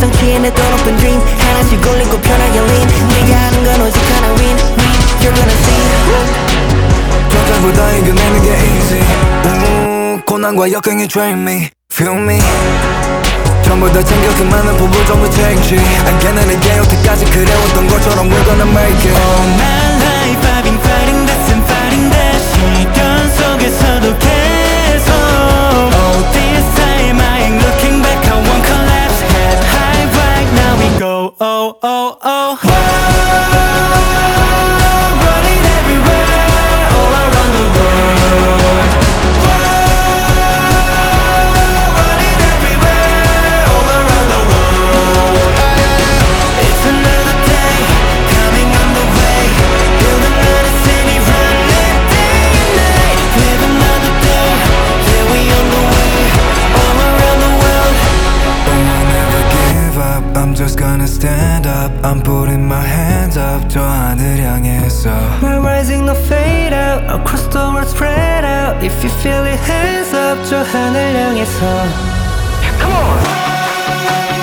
세상 취해 내 돈 없던 dream 하나씩 올리고 편하게 lean 네가 하는 건 오직 하나 win You're gonna see 전장보다 이겨내는 게 easy 고난과 역경이 drain me feel me 전부 다 챙겨 그 많은 부부 전부 take it 안겨내는 게 여태까지 그래왔던 것처럼 we're gonna make it All my life I've been fighting this and fighting that 시련 속에서도 계속 Oh this time I ain't looking back I won't collapse head high right now we go oh oh oh Running everywhere all around the world Running everywhere all around the world It's another day coming on the way Build another city run it day and night Live another day yeah we on the way all around the world I will never give up I'm just gonna stand up I'm putting my hands up 저 하늘 향해서 We're rising no fade out Across the world spread out If you feel it hands up 저 하늘 향해서 Come on